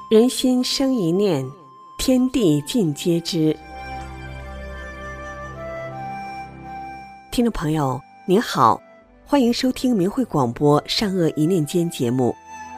人心生一念，天地尽皆知。听众朋友您好，欢迎收听明慧广播善恶一念间节目。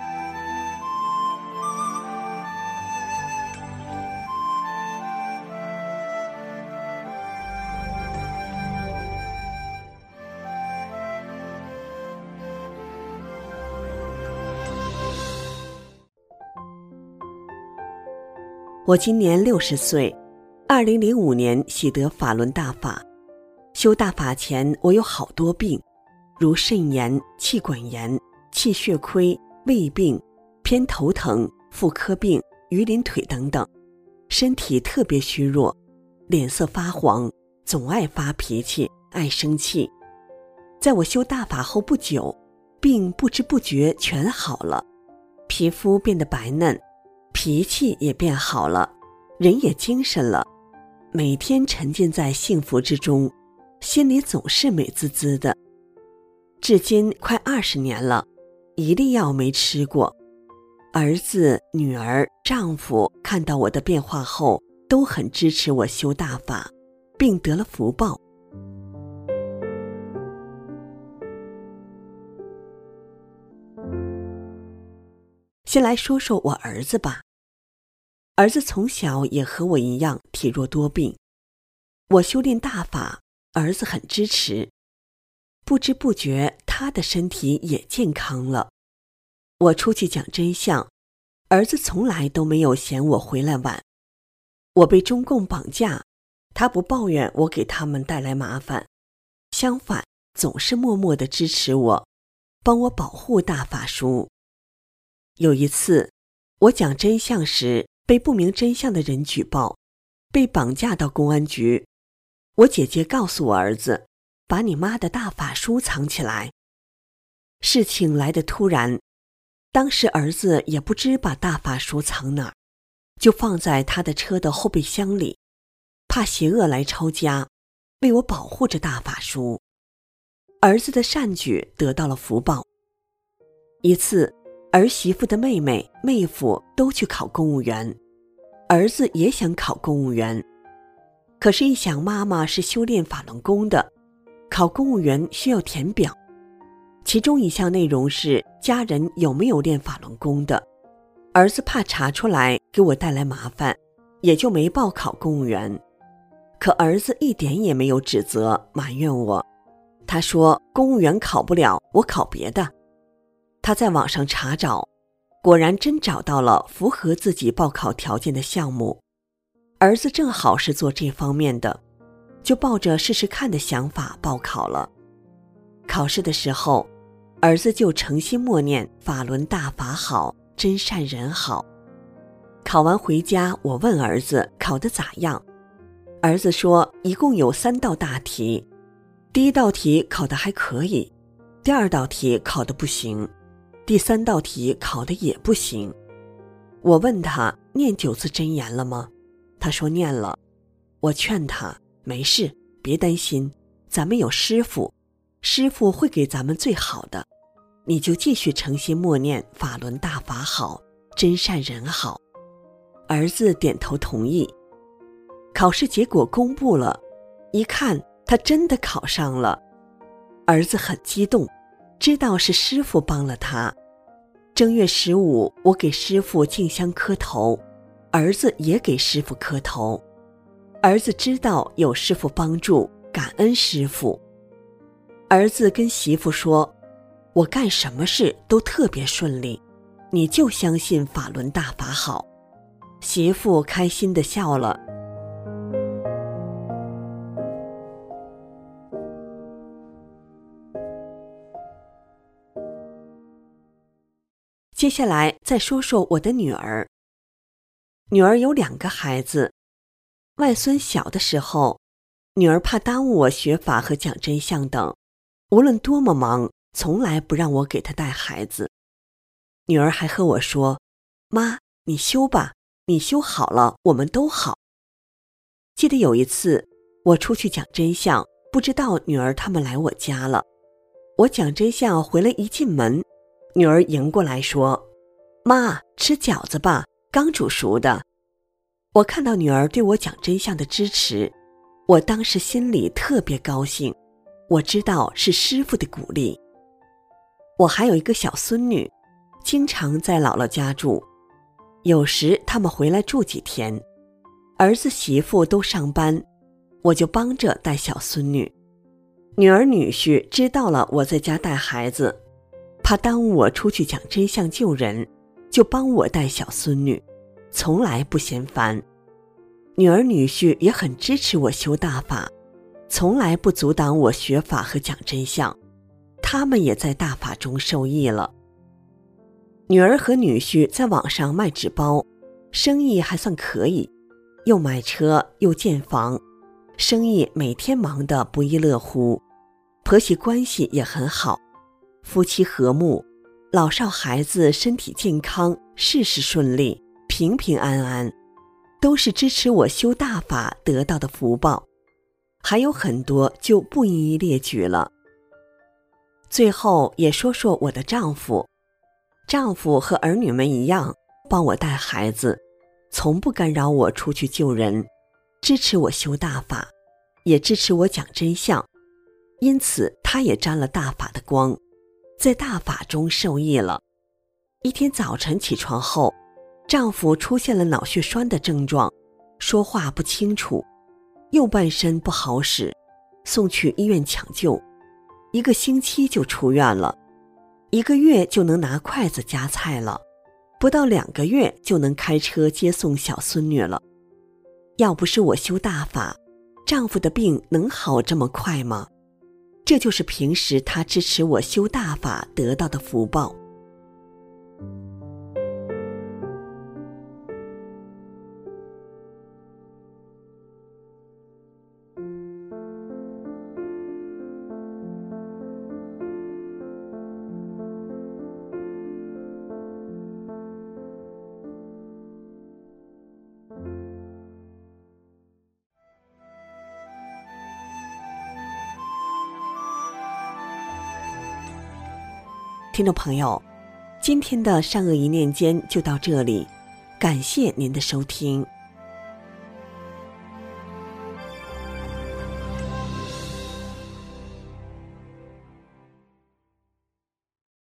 我今年60岁，2005年喜得法轮大法。修大法前，我有好多病，如肾炎、气管炎、气血亏、胃病、偏头疼、妇科病、鱼鳞腿等等，身体特别虚弱，脸色发黄，总爱发脾气，爱生气。在我修大法后不久，病不知不觉全好了，皮肤变得白嫩，脾气也变好了，人也精神了，每天沉浸在幸福之中，心里总是美滋滋的。至今快20年了，一粒药没吃过。儿子、女儿、丈夫看到我的变化后，都很支持我修大法，并得了福报。先来说说我儿子吧。儿子从小也和我一样体弱多病，我修炼大法，儿子很支持，不知不觉他的身体也健康了。我出去讲真相，儿子从来都没有嫌我回来晚。我被中共绑架，他不抱怨我给他们带来麻烦，相反总是默默地支持我，帮我保护大法书。有一次我讲真相时，被不明真相的人举报，被绑架到公安局。我姐姐告诉我儿子，把你妈的大法书藏起来。事情来得突然，当时儿子也不知把大法书藏哪儿，就放在他的车的后备箱里，怕邪恶来抄家，为我保护着大法书。儿子的善举得到了福报。一次儿媳妇的妹妹、妹夫都去考公务员，儿子也想考公务员，可是一想妈妈是修炼法轮功的，考公务员需要填表，其中一项内容是家人有没有练法轮功的，儿子怕查出来给我带来麻烦，也就没报考公务员。可儿子一点也没有指责埋怨我，他说公务员考不了，我考别的。他在网上查找，果然真找到了符合自己报考条件的项目。儿子正好是做这方面的，就抱着试试看的想法报考了。考试的时候，儿子就诚心默念法轮大法好，真善人好。考完回家，我问儿子考得咋样，儿子说一共有3道大题，第一道题考得还可以，第2道题考得不行，第3道题考得也不行。我问他念9字真言了吗？他说念了。我劝他没事，别担心，咱们有师父，师父会给咱们最好的，你就继续诚心默念法轮大法好，真善人好。儿子点头同意。考试结果公布了，一看他真的考上了。儿子很激动，知道是师父帮了他。正月15，我给师父敬香磕头，儿子也给师父磕头。儿子知道有师父帮助，感恩师父。儿子跟媳妇说，我干什么事都特别顺利，你就相信法轮大法好。媳妇开心地笑了。接下来再说说我的女儿。女儿有2个孩子，外孙小的时候，女儿怕耽误我学法和讲真相等，无论多么忙，从来不让我给她带孩子。女儿还和我说，妈，你修吧，你修好了，我们都好。记得有一次，我出去讲真相，不知道女儿他们来我家了。我讲真相回来一进门，女儿迎过来说，妈，吃饺子吧， 刚煮熟的。我看到女儿对我讲真相的支持，我当时心里特别高兴，我知道是师父的鼓励。我还有一个小孙女，经常在姥姥家住，有时他们回来住几天，儿子媳妇都上班，我就帮着带小孙女。女儿女婿知道了我在家带孩子，怕耽误我出去讲真相救人，就帮我带小孙女，从来不嫌烦。女儿女婿也很支持我修大法，从来不阻挡我学法和讲真相，他们也在大法中受益了。女儿和女婿在网上卖纸包，生意还算可以，又买车又建房，生意每天忙得不亦乐乎。婆媳关系也很好，夫妻和睦，老少孩子身体健康，事事顺利，平平安安，都是支持我修大法得到的福报，还有很多就不一一列举了。最后也说说我的丈夫和儿女们一样，帮我带孩子，从不干扰我出去救人，支持我修大法，也支持我讲真相，因此他也沾了大法的光，在大法中受益了。一天早晨起床后，丈夫出现了脑血栓的症状，说话不清楚，右半身不好使，送去医院抢救，1个星期就出院了，1个月就能拿筷子夹菜了，不到2个月就能开车接送小孙女了。要不是我修大法，丈夫的病能好这么快吗？这就是平时他支持我修大法得到的福报。听众朋友，今天的善恶一念间就到这里，感谢您的收听。